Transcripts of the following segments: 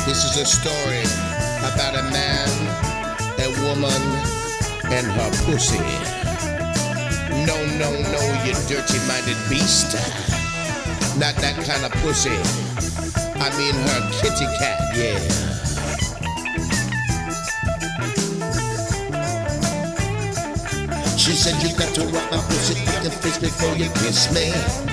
This is a story about a man, a woman, and her pussy. No, no, no, you dirty-minded beast. Not that kind of pussy. I mean her kitty cat, yeah. She said you got to rock my pussy with your face before you kiss me.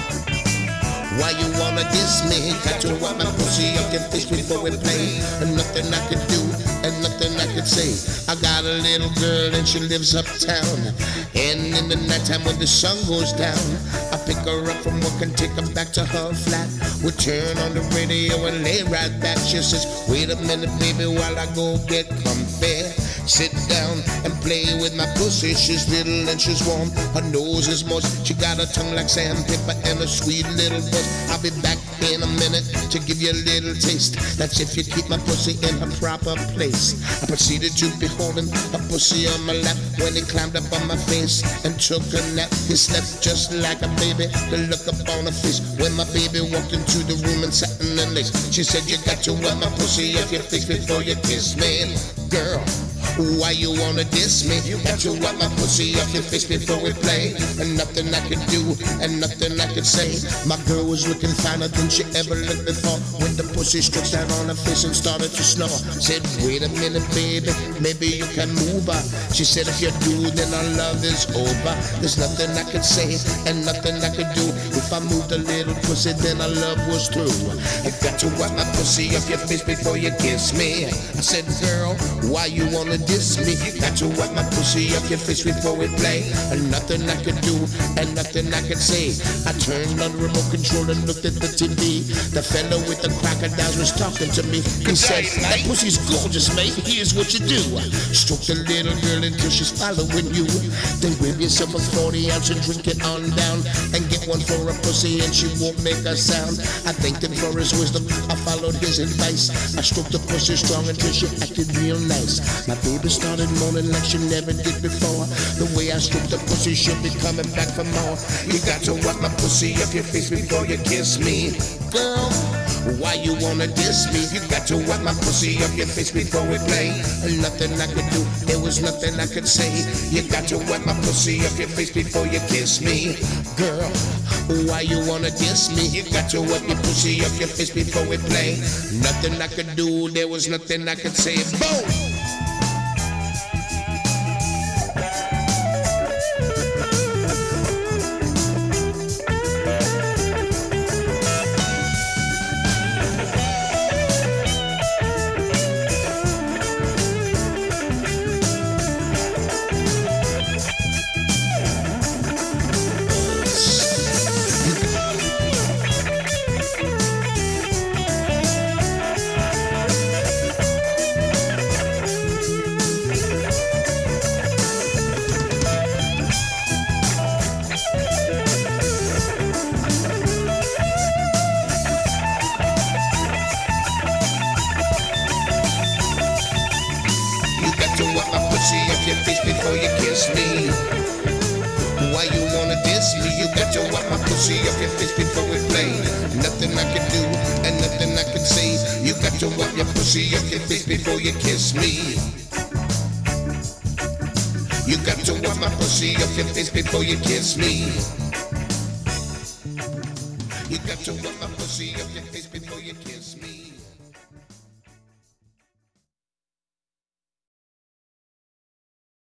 Why you wanna diss me? Got to wipe my pussy off your face before we play. And nothing I could do, and nothing I could say. I got a little girl and she lives uptown. And in the nighttime when the sun goes down, I pick her up from work and take her back to her flat. We turn on the radio and lay right back. She says, wait a minute baby while I go get comfy. Sit down and play with my pussy. She's little and she's warm. Her nose is moist. She got a tongue like sandpaper and a sweet little voice. I'll be back in a minute to give you a little taste. That's if you keep my pussy in her proper place. I proceeded to be holding her pussy on my lap when he climbed up on my face and took a nap. He slept just like a baby. The look up on her face when my baby walked into the room and sat in the lace. She said you got to wipe my pussy off your face before you kiss me. Girl, why you wanna diss me? You got to wipe my pussy off your face before we play. And nothing I could do, and nothing I could say. My girl was looking finer than she ever looked before when the pussy stretched out on her face and started to snore. Said, wait a minute, baby, maybe you can move her. She said, if you do, then our love is over. There's nothing I could say, and nothing I could do. If I moved a little pussy, then our love was through. You got to wipe my pussy off your face before you kiss me. I said, girl, why you wanna diss me? Got to wipe my pussy off your face before we play. And nothing I could do, and nothing I could say. I turned on the remote control and looked at the TV. The fellow with the crocodiles was talking to me. He said, that pussy's gorgeous, mate. Here's what you do. Stroke the little girl until she's following you. Then grab yourself a 40 ounce and drink it on down. And get one for a pussy and she won't make a sound. I thanked him for his wisdom. I followed his advice. I stroked the pussy strong until she acted real nice. My baby started moaning like she never did before. The way I stroked the pussy, she'll be coming back for more. You got to wipe my pussy off your face before you kiss me. Girl, why you wanna diss me? You got to wipe my pussy off your face before we play. And nothing I could do, there was nothing I could say. You got to wipe my pussy off your face before you kiss me. Girl, why you wanna diss me? You got to wipe your pussy off your face before we play. Nothing I could do, there was nothing I could say. Boom! Off your face before you kiss me. Why you wanna diss me? You got to wipe my pussy off your face before we play. Nothing I can do, and nothing I can say. You got to wipe your pussy off your face before you kiss me. You got to wipe my pussy off your face before you kiss me. You got to wipe my pussy off your face before